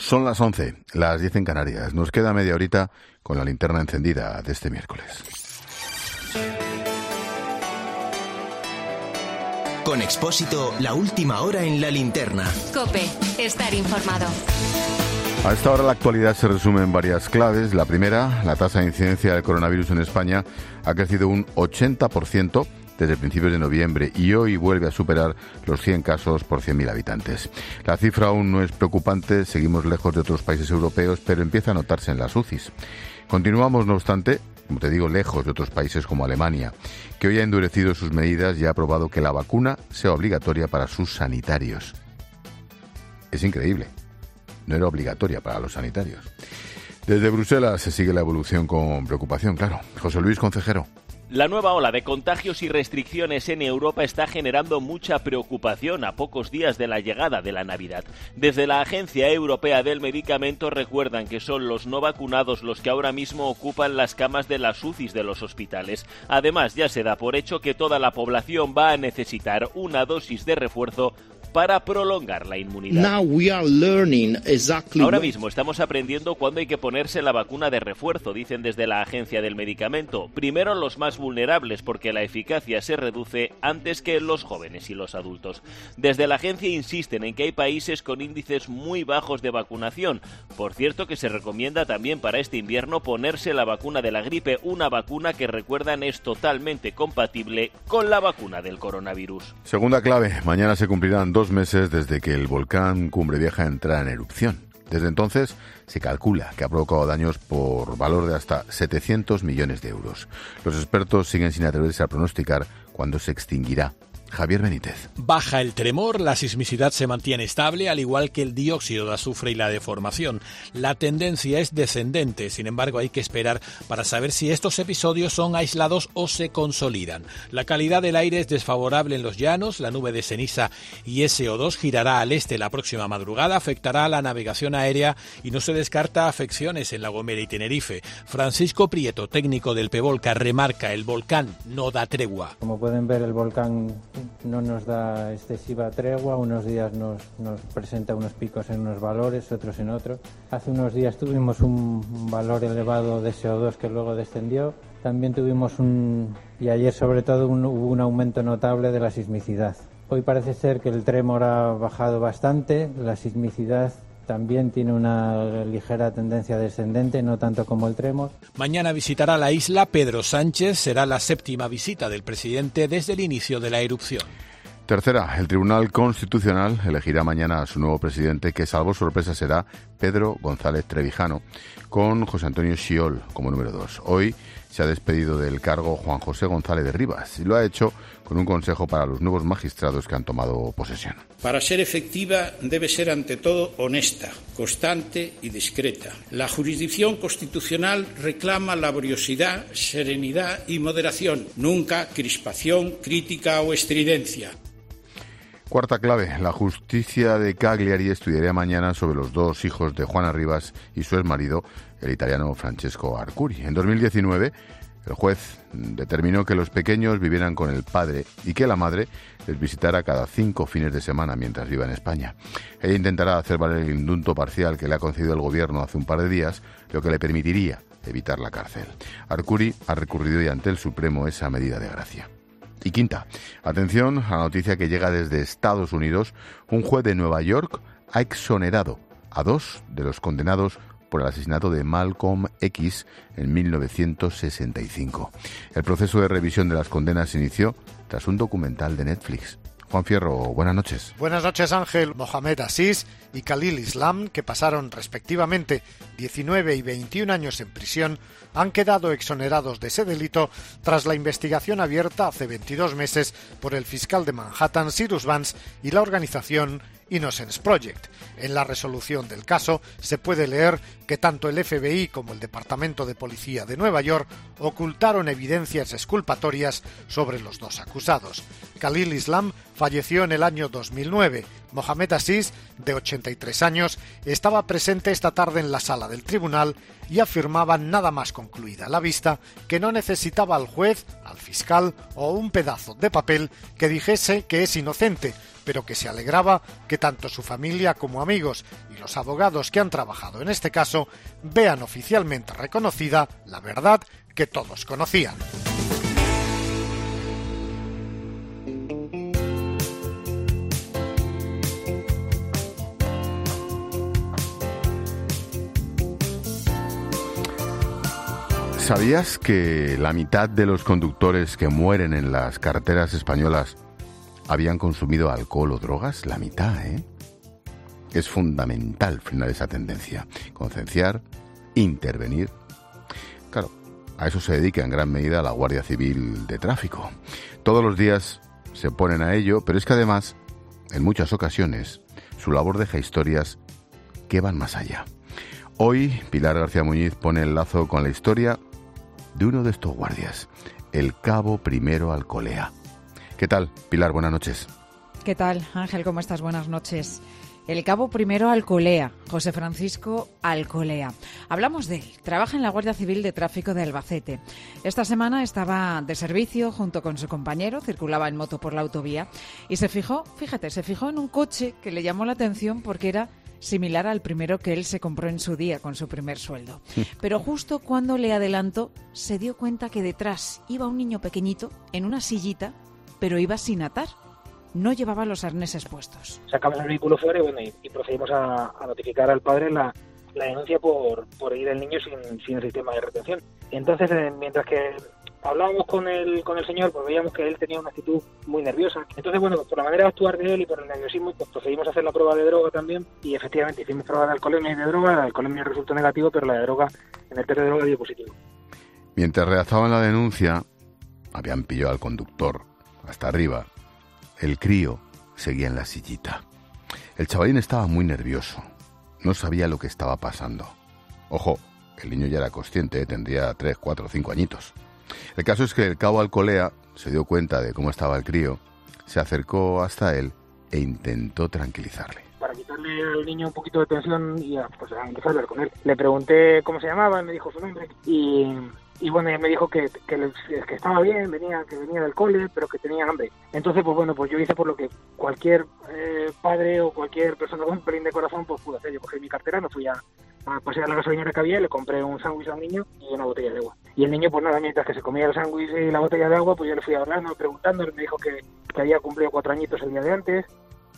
Son las 11, las 10 en Canarias. Nos queda media horita con la linterna encendida de este miércoles. Con Expósito, la última hora en la linterna. COPE, estar informado. A esta hora la actualidad se resume en varias claves. La primera, la tasa de incidencia del coronavirus en España ha crecido un 80% desde principios de noviembre y hoy vuelve a superar los 100 casos por 100.000 habitantes. La cifra aún no es preocupante, seguimos lejos de otros países europeos, pero empieza a notarse en las UCIs. Continuamos, no obstante, como te digo, lejos de otros países como Alemania, que hoy ha endurecido sus medidas y ha aprobado que la vacuna sea obligatoria para sus sanitarios. Es increíble. No era obligatoria para los sanitarios. Desde Bruselas se sigue la evolución con preocupación, claro. José Luis Concejero. La nueva ola de contagios y restricciones en Europa está generando mucha preocupación a pocos días de la llegada de la Navidad. Desde la Agencia Europea del Medicamento recuerdan que son los no vacunados los que ahora mismo ocupan las camas de las UCIs de los hospitales. Además, ya se da por hecho que toda la población va a necesitar una dosis de refuerzo para prolongar la inmunidad. Ahora mismo estamos aprendiendo cuándo hay que ponerse la vacuna de refuerzo, dicen desde la Agencia del Medicamento. Primero los más vulnerables, porque la eficacia se reduce antes que en los jóvenes y los adultos. Desde la agencia insisten en que hay países con índices muy bajos de vacunación. Por cierto, que se recomienda también para este invierno ponerse la vacuna de la gripe, una vacuna que recuerdan es totalmente compatible con la vacuna del coronavirus. Segunda clave, mañana se cumplirán 2 meses desde que el volcán Cumbre Vieja entrara en erupción. Desde entonces se calcula que ha provocado daños por valor de hasta 700 millones de euros. Los expertos siguen sin atreverse a pronosticar cuándo se extinguirá. Javier Benítez. Baja el tremor, la sismicidad se mantiene estable, al igual que el dióxido de azufre y la deformación. La tendencia es descendente, sin embargo hay que esperar para saber si estos episodios son aislados o se consolidan. La calidad del aire es desfavorable en los llanos, la nube de ceniza y SO2 girará al este la próxima madrugada, afectará a la navegación aérea y no se descarta afecciones en La Gomera y Tenerife. Francisco Prieto, técnico del PEVOLCA, remarca: el volcán no da tregua. Como pueden ver, el volcán no nos da excesiva tregua, unos días nos presenta unos picos en unos valores, otros en otros. Hace unos días tuvimos un valor elevado de CO2 que luego descendió. También tuvimos y ayer sobre todo hubo un aumento notable de la sismicidad. Hoy parece ser que el tremor ha bajado bastante, la sismicidad también tiene una ligera tendencia descendente, no tanto como el tremor. Mañana visitará la isla Pedro Sánchez, será la 7ª visita del presidente desde el inicio de la erupción. Tercera, el Tribunal Constitucional elegirá mañana a su nuevo presidente, que salvo sorpresa será Pedro González Trevijano, con José Antonio Schiol como número 2. Hoy se ha despedido del cargo Juan José González de Rivas y lo ha hecho con un consejo para los nuevos magistrados que han tomado posesión. Para ser efectiva debe ser ante todo honesta, constante y discreta. La jurisdicción constitucional reclama laboriosidad, serenidad y moderación, nunca crispación, crítica o estridencia. Cuarta clave, la justicia de Cagliari estudiaría mañana sobre los 2 hijos de Juana Rivas y su exmarido, el italiano Francesco Arcuri. En 2019, el juez determinó que los pequeños vivieran con el padre y que la madre les visitara cada 5 fines de semana mientras viva en España. Ella intentará hacer valer el indulto parcial que le ha concedido el gobierno hace un par de días, lo que le permitiría evitar la cárcel. Arcuri ha recurrido y ante el Supremo esa medida de gracia. Y quinta, atención a la noticia que llega desde Estados Unidos. Un juez de Nueva York ha exonerado a 2 de los condenados por el asesinato de Malcolm X en 1965. El proceso de revisión de las condenas se inició tras un documental de Netflix. Juan Fierro, buenas noches. Buenas noches, Ángel. Mohamed Aziz y Khalil Islam, que pasaron respectivamente 19 y 21 años en prisión, han quedado exonerados de ese delito tras la investigación abierta hace 22 meses por el fiscal de Manhattan, Cyrus Vance, y la organización Innocence Project. En la resolución del caso se puede leer que tanto el FBI como el Departamento de Policía de Nueva York ocultaron evidencias exculpatorias sobre los 2 acusados. Khalil Islam falleció en el año 2009. Mohamed Aziz, de 83 años, estaba presente esta tarde en la sala del tribunal y afirmaba, nada más concluida la vista, que no necesitaba al juez, al fiscal o un pedazo de papel que dijese que es inocente, pero que se alegraba que tanto su familia como amigos y los abogados que han trabajado en este caso vean oficialmente reconocida la verdad que todos conocían. ¿Sabías que la mitad de los conductores que mueren en las carreteras españolas habían consumido alcohol o drogas? La mitad, ¿eh? Es fundamental frenar esa tendencia, concienciar, intervenir. Claro, a eso se dedica en gran medida la Guardia Civil de Tráfico. Todos los días se ponen a ello, pero es que además, en muchas ocasiones, su labor deja historias que van más allá. Hoy, Pilar García Muñiz pone el lazo con la historia de uno de estos guardias, el cabo Primero Alcolea. ¿Qué tal, Pilar? Buenas noches. ¿Qué tal, Ángel? ¿Cómo estás? Buenas noches. El cabo Primero Alcolea, José Francisco Alcolea. Hablamos de él. Trabaja en la Guardia Civil de Tráfico de Albacete. Esta semana estaba de servicio junto con su compañero, circulaba en moto por la autovía y se fijó en un coche que le llamó la atención porque era similar al primero que él se compró en su día con su primer sueldo. Pero justo cuando le adelantó, se dio cuenta que detrás iba un niño pequeñito en una sillita, pero iba sin atar. No llevaba los arneses puestos. Sacamos el vehículo fuera y procedimos a notificar al padre la denuncia por ir el niño sin el sistema de retención. Entonces, mientras que hablábamos con el señor, pues veíamos que él tenía una actitud muy nerviosa. Entonces, bueno, por la manera de actuar de él y por el nerviosismo, pues procedimos a hacer la prueba de droga también y efectivamente hicimos prueba de alcoholemia y de droga. La alcoholemia resultó negativo, pero la de droga, en el test de droga dio positivo. Mientras redactaban la denuncia, habían pillado al conductor hasta arriba. El crío seguía en la sillita. El chavalín estaba muy nervioso. No sabía lo que estaba pasando. Ojo, el niño ya era consciente, tendría 3, 4, 5 añitos. El caso es que el cabo Alcolea se dio cuenta de cómo estaba el crío, se acercó hasta él e intentó tranquilizarle. Para quitarle al niño un poquito de tensión y a empezar a hablar con él. Le pregunté cómo se llamaba, me dijo su nombre y bueno, él me dijo que estaba bien, que venía del cole, pero que tenía hambre. Entonces, pues yo hice por lo que cualquier padre o cualquier persona con un pelín de corazón pues pudo hacer. Yo cogí mi cartera, me fui a pasear a la gasolinera que había, le compré un sándwich al niño y una botella de agua. Y el niño, pues nada, mientras que se comía el sándwich y la botella de agua, pues yo le fui hablando, preguntándole, me dijo que había cumplido 4 añitos el día de antes.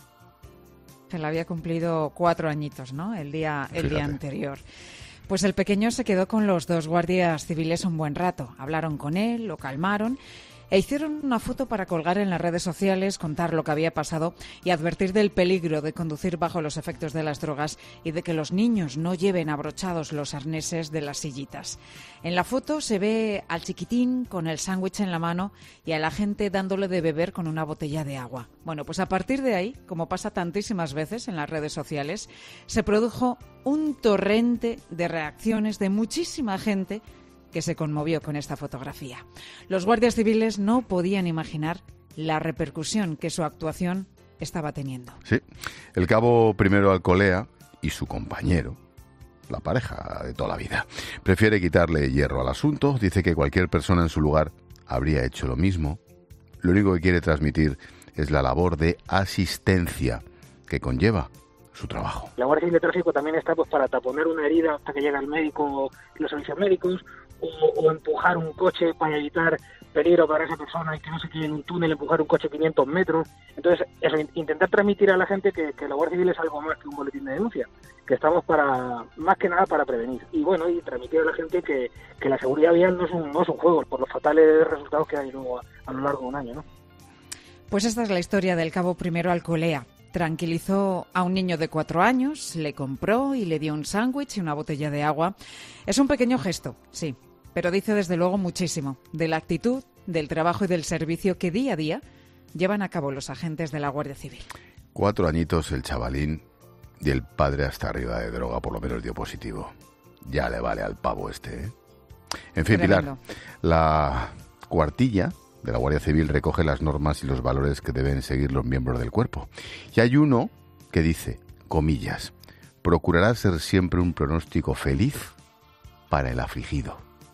Él había cumplido 4 añitos, ¿no? El día anterior. Pues el pequeño se quedó con los 2 guardias civiles un buen rato. Hablaron con él, lo calmaron e hicieron una foto para colgar en las redes sociales, contar lo que había pasado y advertir del peligro de conducir bajo los efectos de las drogas y de que los niños no lleven abrochados los arneses de las sillitas. En la foto se ve al chiquitín con el sándwich en la mano y a la gente dándole de beber con una botella de agua. Bueno, pues a partir de ahí, como pasa tantísimas veces en las redes sociales, se produjo un torrente de reacciones de muchísima gente que se conmovió con esta fotografía. Los guardias civiles no podían imaginar la repercusión que su actuación estaba teniendo. Sí, el cabo Primero Alcolea y su compañero, la pareja de toda la vida, prefiere quitarle hierro al asunto, dice que cualquier persona en su lugar habría hecho lo mismo. Lo único que quiere transmitir es la labor de asistencia que conlleva su trabajo. La Guardia Civil de Tráfico también está pues para taponar una herida hasta que llega el médico y los servicios médicos, o empujar un coche para evitar peligro para esa persona y que no se quede en un túnel, empujar un coche 500 metros. Entonces, eso, intentar transmitir a la gente que la Guardia Civil es algo más que un boletín de denuncia, que estamos más que nada para prevenir. Y bueno, y transmitir a la gente que la seguridad vial no es un juego, por los fatales resultados que hay luego a lo largo de un año, ¿no? Pues esta es la historia del cabo Primero Alcolea. Tranquilizó a un niño de 4 años, le compró y le dio un sándwich y una botella de agua. Es un pequeño gesto, sí, pero dice desde luego muchísimo de la actitud, del trabajo y del servicio que día a día llevan a cabo los agentes de la Guardia Civil. 4 añitos el chavalín y el padre hasta arriba de droga, por lo menos dio positivo. Ya le vale al pavo este, ¿eh? En fin, Tremendo. Pilar, la cuartilla de la Guardia Civil recoge las normas y los valores que deben seguir los miembros del cuerpo. Y hay uno que dice, comillas, procurará ser siempre un pronóstico feliz para el afligido.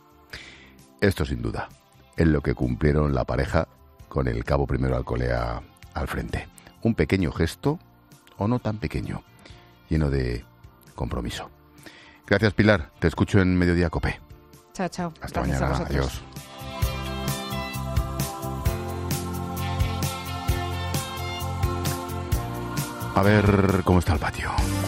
Esto sin duda es lo que cumplieron la pareja con el cabo Primero Alcolea al frente. un pequeño gesto, o no tan pequeño, lleno de compromiso. Gracias, Pilar. Te escucho en Mediodía COPE. Chao, chao. Hasta Gracias mañana. a vosotros. Adiós. A ver cómo está el patio.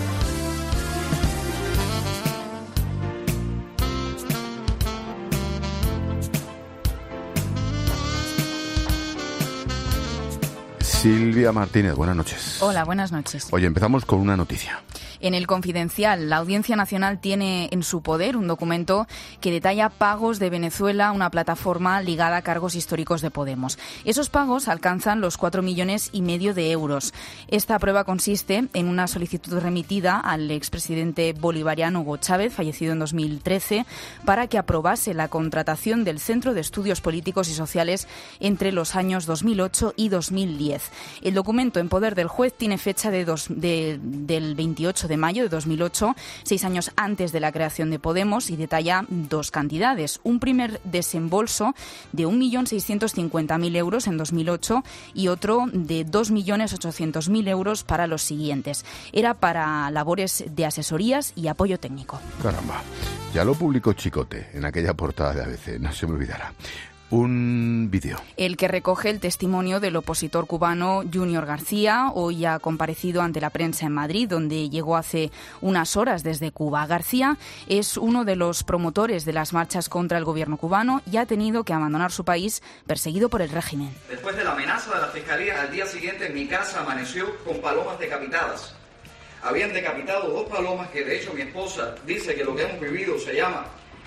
Silvia Martínez, buenas noches. Hola, buenas noches. Oye, empezamos con una noticia. En El Confidencial, la Audiencia Nacional tiene en su poder un documento que detalla pagos de Venezuela a una plataforma ligada a cargos históricos de Podemos. Esos pagos alcanzan los 4,5 millones de euros. Esta prueba consiste en una solicitud remitida al expresidente bolivariano Hugo Chávez, fallecido en 2013, para que aprobase la contratación del Centro de Estudios Políticos y Sociales entre los años 2008 y 2010. El documento en poder del juez tiene fecha del 28 de mayo de 2008, 6 años antes de la creación de Podemos, y detalla dos cantidades. Un primer desembolso de 1.650.000 euros en 2008 y otro de 2.800.000 euros para los siguientes. Era para labores de asesorías y apoyo técnico. Caramba, ya lo publicó Chicote en aquella portada de ABC, no se me olvidará. Un vídeo. El que recoge el testimonio del opositor cubano Junior García, hoy ha comparecido ante la prensa en Madrid, donde llegó hace unas horas desde Cuba. García es uno de los promotores de las marchas contra el gobierno cubano y ha tenido que abandonar su país perseguido por el régimen. Después de la amenaza de la Fiscalía, al día siguiente mi casa amaneció con palomas decapitadas. Habían decapitado 2 palomas que de hecho mi esposa dice que lo que hemos vivido se llama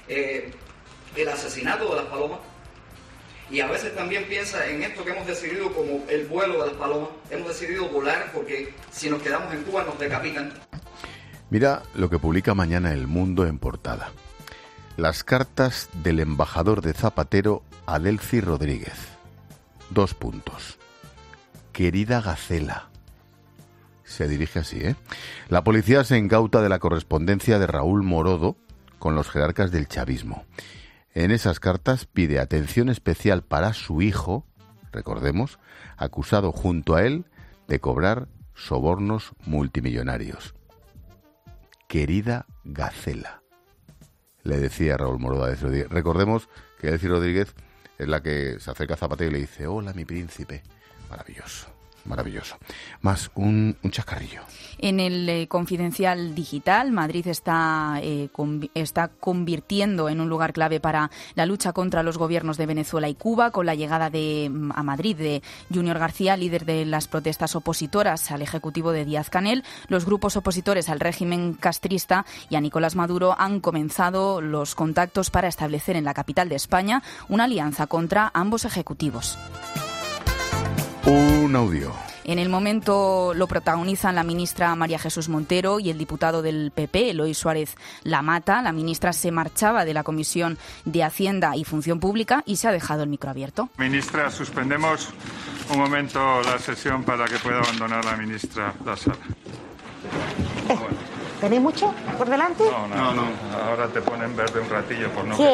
el asesinato de las palomas. Y a veces también piensa en esto que hemos decidido como el vuelo de las palomas. Hemos decidido volar porque si nos quedamos en Cuba nos decapitan. Mira lo que publica mañana El Mundo en portada. Las cartas del embajador de Zapatero a Delcy Rodríguez. 2 puntos. Querida Gacela. Se dirige así, ¿eh? La policía se incauta de la correspondencia de Raúl Morodo con los jerarcas del chavismo. En esas cartas pide atención especial para su hijo, recordemos, acusado junto a él de cobrar sobornos multimillonarios. Querida Gacela, le decía Raúl Morodo a Delcy Rodríguez. Recordemos que Delcy Rodríguez es la que se acerca a Zapatero y le dice: hola, mi príncipe. Maravilloso. Maravilloso. Más un chascarrillo. En el Confidencial Digital, Madrid está convirtiendo en un lugar clave para la lucha contra los gobiernos de Venezuela y Cuba, con la llegada a Madrid de Junior García, líder de las protestas opositoras al Ejecutivo de Díaz-Canel. Los grupos opositores al régimen castrista y a Nicolás Maduro han comenzado los contactos para establecer en la capital de España una alianza contra ambos ejecutivos. Un audio. En el momento lo protagonizan la ministra María Jesús Montero y el diputado del PP, Eloy Suárez Lamata. La ministra se marchaba de la Comisión de Hacienda y Función Pública y se ha dejado el micro abierto. Ministra, suspendemos un momento la sesión para que pueda abandonar la ministra la sala. ¿Tenéis mucho por delante? No. Ahora te ponen verde un ratillo por no... Sí.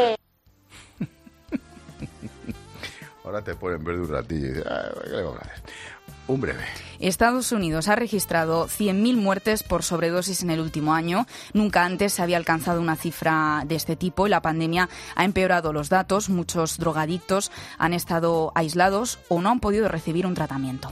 Ahora te ponen verde un ratillo y dices, ¿qué le vamos a hacer? Un breve. Estados Unidos ha registrado 100.000 muertes por sobredosis en el último año. Nunca antes se había alcanzado una cifra de este tipo y la pandemia ha empeorado los datos. Muchos drogadictos han estado aislados o no han podido recibir un tratamiento.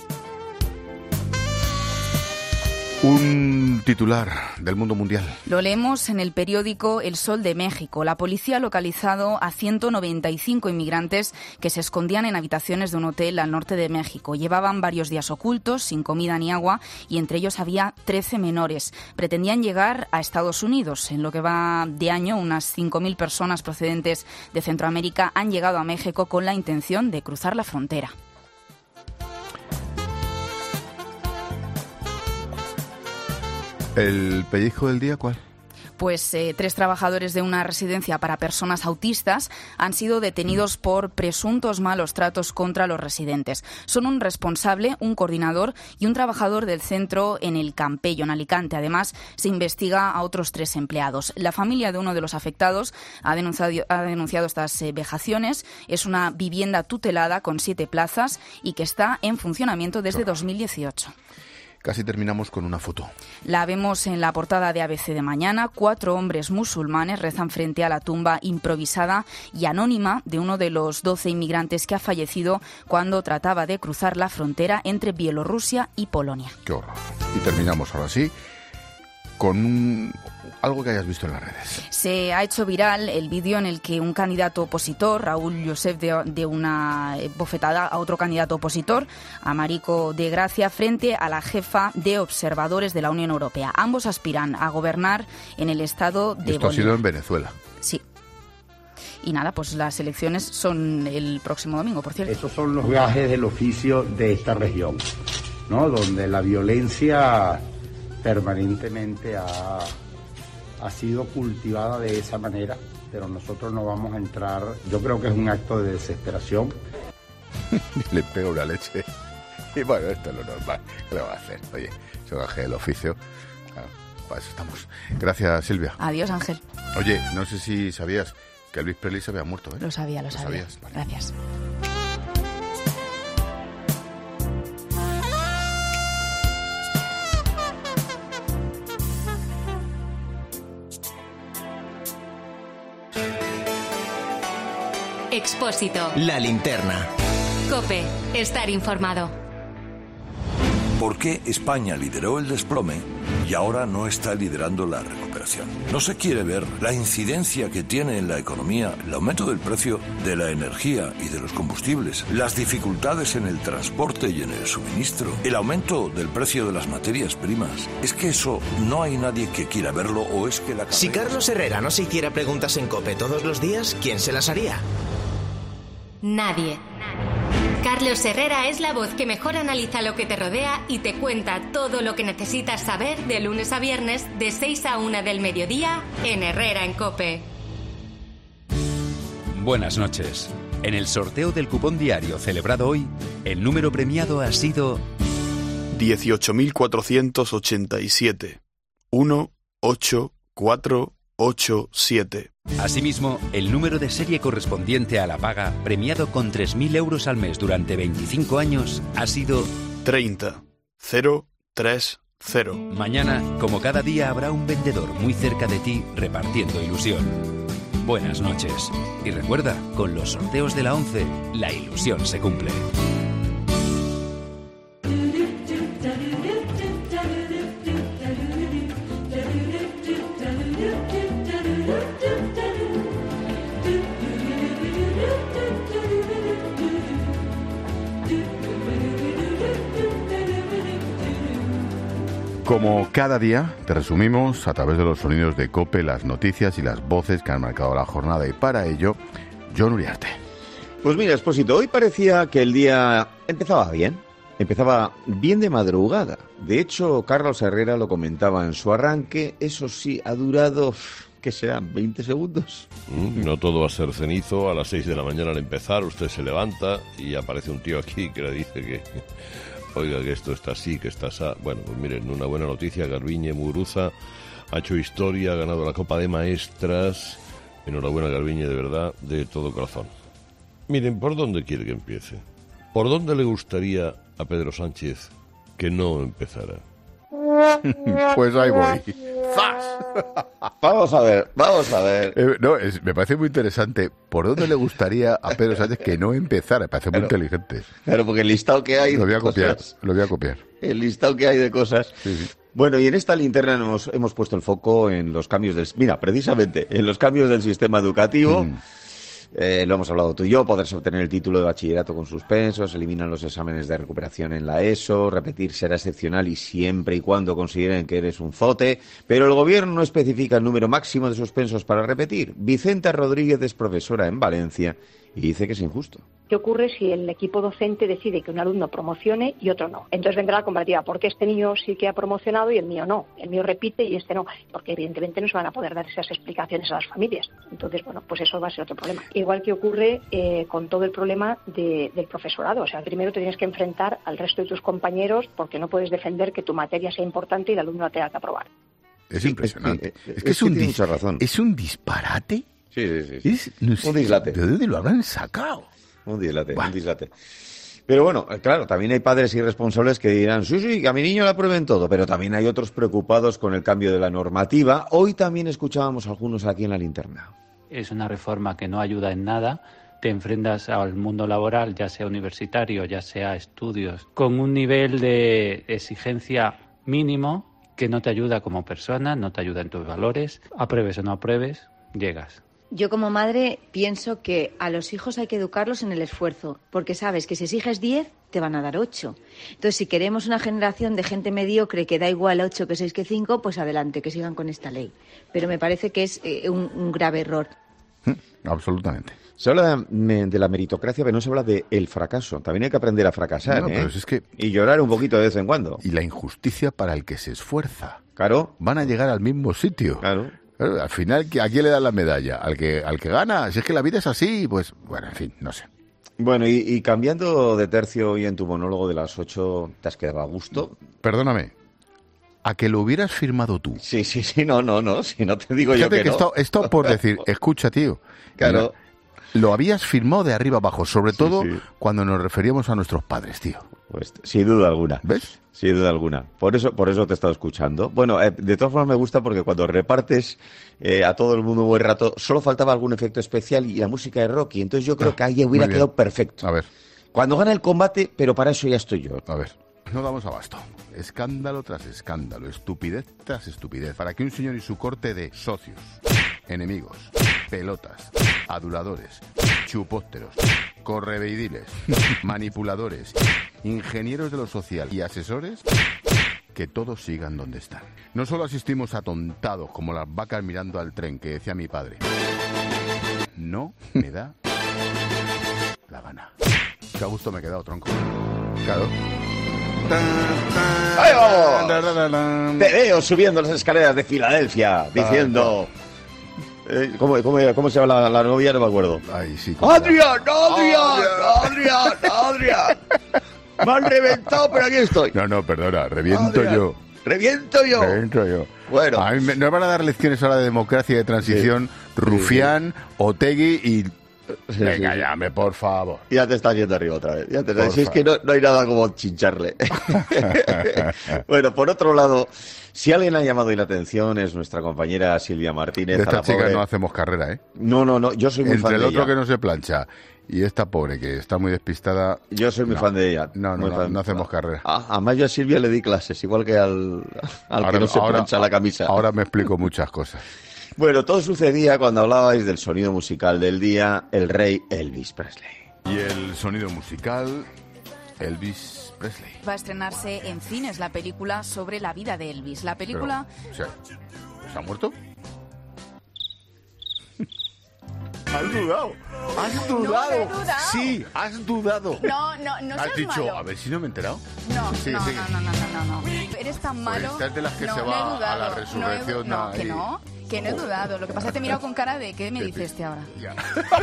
Un titular del mundo mundial. Lo leemos en el periódico El Sol de México. La policía ha localizado a 195 inmigrantes que se escondían en habitaciones de un hotel al norte de México. Llevaban varios días ocultos, sin comida ni agua, y entre ellos había 13 menores. Pretendían llegar a Estados Unidos. En lo que va de año, unas 5.000 personas procedentes de Centroamérica han llegado a México con la intención de cruzar la frontera. ¿El pellizco del día cuál? Pues 3 trabajadores de una residencia para personas autistas han sido detenidos por presuntos malos tratos contra los residentes. Son un responsable, un coordinador y un trabajador del centro en el Campello, en Alicante. Además, se investiga a otros 3 empleados. La familia de uno de los afectados ha denunciado estas vejaciones. Es una vivienda tutelada con 7 plazas y que está en funcionamiento desde 2018. Casi terminamos con una foto. La vemos en la portada de ABC de mañana. 4 hombres musulmanes rezan frente a la tumba improvisada y anónima de uno de los 12 inmigrantes que ha fallecido cuando trataba de cruzar la frontera entre Bielorrusia y Polonia. Qué horror. Y terminamos ahora sí con algo que hayas visto en las redes. Se ha hecho viral el vídeo en el que un candidato opositor, Raúl Josep, de una bofetada a otro candidato opositor, Américo de Gracia, frente a la jefa de observadores de la Unión Europea. Ambos aspiran a gobernar en el estado de Bolivia. Esto ha sido en Venezuela. Sí. Y nada, pues las elecciones son el próximo domingo, por cierto. Esos son los gajes del oficio de esta región, ¿no? Donde la violencia permanentemente ha sido cultivada de esa manera, pero nosotros no vamos a entrar. Yo creo que es un acto de desesperación. Le pega una leche. Y bueno, esto es lo normal. ¿Qué le va a hacer? Oye, eso gaje del oficio. Claro, para eso estamos. Gracias, Silvia. Adiós, Ángel. Oye, no sé si sabías que Elvis Presley se había muerto, ¿eh? Lo sabía. ¿Sabías? Vale. Gracias. Expósito. La linterna. COPE. Estar informado. ¿Por qué España lideró el desplome y ahora no está liderando la recuperación? No se quiere ver la incidencia que tiene en la economía el aumento del precio de la energía y de los combustibles, las dificultades en el transporte y en el suministro, el aumento del precio de las materias primas. ¿Es que eso no hay nadie que quiera verlo o es que la... Si Carlos Herrera no se hiciera preguntas en COPE todos los días, ¿quién se las haría? Nadie. Carlos Herrera es la voz que mejor analiza lo que te rodea y te cuenta todo lo que necesitas saber de lunes a viernes de 6 a 1 del mediodía en Herrera en COPE. Buenas noches. En el sorteo del cupón diario celebrado hoy, el número premiado ha sido 18.487. 18487. Asimismo, el número de serie correspondiente a la paga, premiado con 3.000 euros al mes durante 25 años, ha sido 30030. Mañana, como cada día, habrá un vendedor muy cerca de ti repartiendo ilusión. Buenas noches. Y recuerda, con los sorteos de la 11, la ilusión se cumple. Como cada día, te resumimos a través de los sonidos de COPE las noticias y las voces que han marcado la jornada. Y para ello, Jon Uriarte. Pues mira, Expósito, hoy parecía que el día empezaba bien de madrugada. De hecho, Carlos Herrera lo comentaba en su arranque. Eso sí, ha durado, ¿qué serán? ¿20 segundos? No todo va a ser cenizo. A las 6 de la mañana al empezar, usted se levanta y aparece un tío aquí que le dice que... Oiga, que esto está así, que está así. Bueno, pues miren, una buena noticia. Garbiñe Muguruza ha hecho historia, ha ganado la Copa de Maestras. Enhorabuena, Garbiñe, de verdad, de todo corazón. Miren, ¿por dónde quiere que empiece? ¿Por dónde le gustaría a Pedro Sánchez que no empezara? Pues ahí voy. ¡Zas! Vamos a ver. Me parece muy interesante. ¿Por dónde le gustaría a Pedro Sánchez que no empezara? Me parece muy inteligente. Claro, porque el listado que hay... Lo voy a copiar. El listado que hay de cosas... Sí. Bueno, y en esta linterna hemos puesto el foco en los cambios del... Mira, precisamente, en los cambios del sistema educativo... Lo hemos hablado tú y yo, poderse obtener el título de bachillerato con suspensos, eliminan los exámenes de recuperación en la ESO, repetir será excepcional y siempre y cuando consideren que eres un zote, pero el gobierno no especifica el número máximo de suspensos para repetir. Vicenta Rodríguez es profesora en Valencia y dice que es injusto. ¿Qué ocurre si el equipo docente decide que un alumno promocione y otro no? Entonces vendrá la comparativa. ¿Por qué este niño sí que ha promocionado y el mío no? El mío repite y este no. Porque evidentemente no se van a poder dar esas explicaciones a las familias. Entonces, bueno, pues eso va a ser otro problema. Igual que ocurre con todo el problema del profesorado. O sea, primero te tienes que enfrentar al resto de tus compañeros porque no puedes defender que tu materia sea importante y el alumno la tenga que aprobar. Es impresionante. Es que tiene mucha razón. ¿Es un disparate? Sí. No sé, un dislate. ¿De dónde lo habrán sacado? Un dislate. Pero bueno, claro, también hay padres irresponsables que dirán, sí, que a mi niño le aprueben todo, pero también hay otros preocupados con el cambio de la normativa. Hoy también escuchábamos a algunos aquí en la linterna. Es una reforma que no ayuda en nada. Te enfrentas al mundo laboral, ya sea universitario, ya sea estudios, con un nivel de exigencia mínimo que no te ayuda como persona, no te ayuda en tus valores. Apruebes o no apruebes, llegas. Yo como madre pienso que a los hijos hay que educarlos en el esfuerzo, porque sabes que si exiges 10, te van a dar 8. Entonces, si queremos una generación de gente mediocre que da igual 8 que 6 que 5, pues adelante, que sigan con esta ley. Pero me parece que es un grave error. Absolutamente. Se habla de la meritocracia, pero no se habla del fracaso. También hay que aprender a fracasar, pero es que... y llorar un poquito de vez en cuando. Y la injusticia para el que se esfuerza. Claro. Van a llegar al mismo sitio. Claro. Al final, ¿a quién le dan la medalla? Al que gana. Si es que la vida es así, pues, bueno, en fin, no sé. Bueno, y cambiando de tercio hoy en tu monólogo de las 8, ¿te has quedado a gusto? Perdóname, ¿a que lo hubieras firmado tú? Sí, no, si no te digo Fíjate yo que no. Esto por decir, escucha, tío. Claro. Lo habías firmado de arriba abajo, sobre todo cuando nos referíamos a nuestros padres, tío. Pues sin duda alguna. ¿Ves? Sin duda alguna. Por eso te he estado escuchando. Bueno, de todas formas me gusta porque cuando repartes a todo el mundo un buen rato, solo faltaba algún efecto especial y la música de Rocky. Entonces yo creo que ahí hubiera quedado perfecto. A ver. Cuando gana el combate, pero para eso ya estoy yo. A ver. No damos abasto. Escándalo tras escándalo, estupidez tras estupidez, para que un señor y su corte de socios, enemigos, pelotas, aduladores, chupósteros, correveidiles, manipuladores, ingenieros de lo social y asesores, que todos sigan donde están. No solo asistimos atontados como las vacas mirando al tren, que decía mi padre. No me da la gana. Qué a gusto me he quedado, tronco. Claro. ¡Ahí vamos! Te veo subiendo las escaleras de Filadelfia diciendo... ¿Cómo se llama la novia? No me acuerdo. Ay, sí. ¡Adrián! Me han reventado, pero aquí estoy. No, perdona, reviento yo. ¡Reviento yo! Bueno. A mí nos van a dar lecciones ahora de democracia y de transición, Rufián, Otegi y... Venga, llame, por favor. Ya te estás yendo arriba otra vez. Si es que no hay nada como chincharle. Bueno, por otro lado, si alguien ha llamado hoy la atención es nuestra compañera Silvia Martínez. De esta chica no hacemos carrera, ¿eh? No, yo soy muy fan de ella. Entre el otro que no se plancha y esta pobre que está muy despistada... Yo soy muy fan de ella. No hacemos carrera. Además yo a Silvia le di clases, igual que al que no se plancha la camisa. Ahora me explico muchas cosas. Bueno, todo sucedía cuando hablabais del sonido musical del día, el rey Elvis Presley. Y el sonido musical, Elvis Presley. Va a estrenarse en cines la película sobre la vida de Elvis. La película... Pero, ¿se ha muerto? ¿Has dudado? No he dudado. Sí, has dudado. No has dicho, malo. A ver si no me he enterado. No. Eres tan malo. Pues esta es de las que se va a la resurrección. Que no he dudado. Lo que pasa es que te he mirado con cara de ¿qué me dice este ahora? Ya.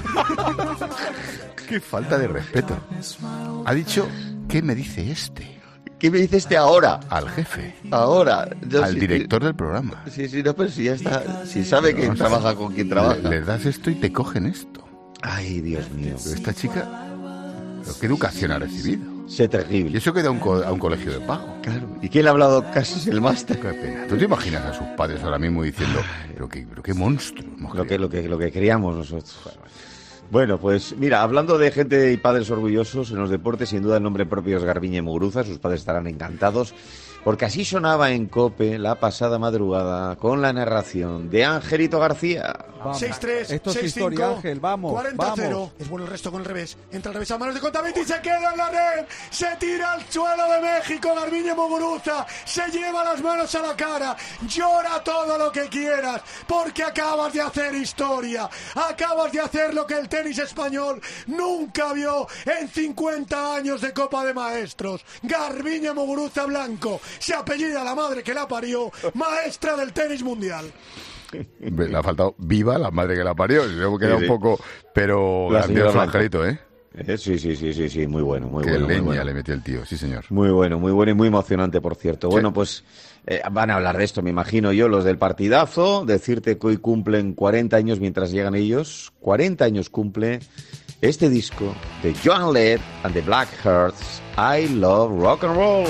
Qué falta de respeto. Ha dicho, ¿qué me dice este? ¿Qué me dice este ahora? Al jefe. Ahora. Al director del programa. Sí, no, pero si ya está. Si sabe quién trabaja con quién trabaja. Le das esto y te cogen esto. Ay, Dios mío. Pero esta chica, ¿qué educación ha recibido? Sí, terrible. Y eso queda a un colegio de pago. Claro. ¿Y quién le ha hablado casi es el máster? Qué pena. ¿Tú te imaginas a sus padres ahora mismo diciendo, pero qué monstruo? Lo que queríamos nosotros. Bueno, pues mira, hablando de gente y padres orgullosos en los deportes, sin duda el nombre propio es Garbiñe Muguruza, sus padres estarán encantados, porque así sonaba en COPE la pasada madrugada con la narración de Angelito García. 6-3, Esto es 6-5, historia, Ángel, vamos, 40-0. vamos. Es bueno el resto con el revés. Entra al revés a manos de Contaviti y se queda en la red. Se tira al suelo de México, Garbiñe Muguruza. Se lleva las manos a la cara. Llora todo lo que quieras, porque acabas de hacer historia. Acabas de hacer lo que el tenis español nunca vio en 50 años de Copa de Maestros. Garbiñe Muguruza Blanco. Se apellida la madre que la parió, maestra del tenis mundial. Le ha faltado viva la madre que la parió. Se me queda un poco... Pero La señora grandioso Blanco. Angelito, ¿eh? Sí, muy bueno, muy Qué bueno. leña muy bueno. le metió el tío, sí señor. Muy bueno y muy emocionante, por cierto. Sí. Bueno, pues van a hablar de esto, me imagino yo, los del partidazo. Decirte que hoy cumplen 40 años mientras llegan ellos. 40 años cumple este disco de Joan Led and the Blackhearts, I Love Rock and Roll.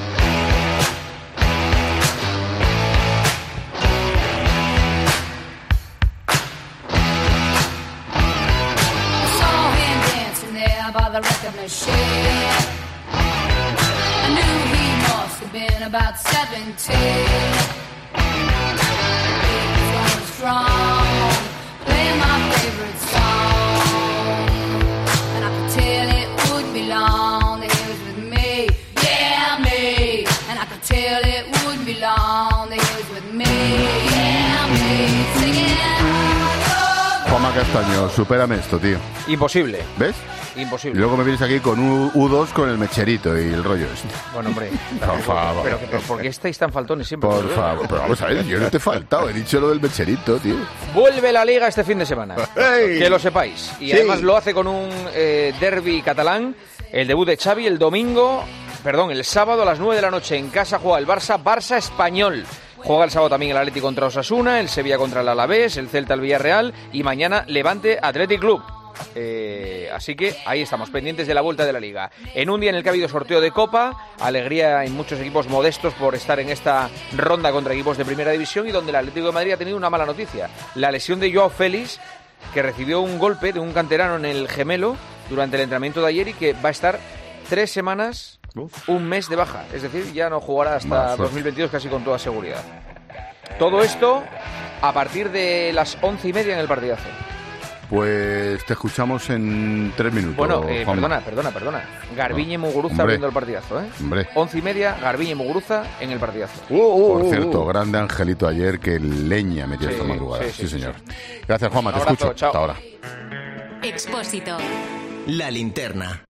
Saw him dancing there by the record machine. I knew he must have been about 17. He was going strong, playing my favorite song, and I could tell it would be long that he was with me, yeah me, and I could tell it would be long that he was with me, yeah me, singing. Juanma Castaño, supérame esto, tío. Imposible. ¿Ves? Imposible. Y luego me vienes aquí con U2 con el mecherito y el rollo este. Bueno, hombre. Por favor. Pero ¿por qué estáis tan faltones siempre? Por favor. Pero vamos a ver, yo no te he faltado. He dicho lo del mecherito, tío. Vuelve la Liga este fin de semana. ¡Ey! Que lo sepáis. Y Sí. además lo hace con un derbi catalán. El debut de Xavi el sábado a las 9 de la noche en casa juega el Barça Español. Juega el sábado también el Atlético contra Osasuna, el Sevilla contra el Alavés, el Celta al Villarreal y mañana Levante Athletic Club. Así que ahí estamos, pendientes de la vuelta de la Liga. En un día en el que ha habido sorteo de Copa, alegría en muchos equipos modestos por estar en esta ronda contra equipos de Primera División y donde el Atlético de Madrid ha tenido una mala noticia. La lesión de Joao Félix, que recibió un golpe de un canterano en el gemelo durante el entrenamiento de ayer y que va a estar 3 semanas, un mes de baja. Es decir, ya no jugará hasta 2022 casi con toda seguridad. Todo esto a partir de las 11:30 en el partidazo. Pues te escuchamos en 3 minutos. Bueno, Juanma. perdona. Garbiñe Muguruza Hombre. abriendo el partidazo, ¿eh? Hombre. 11:30, Garbiñe Muguruza en el partidazo. Por cierto, grande Angelito ayer, que leña metió esta madrugada. Sí, señor. Gracias, Juanma, te Un abrazo, escucho. chao. Hasta ahora. Expósito. La linterna.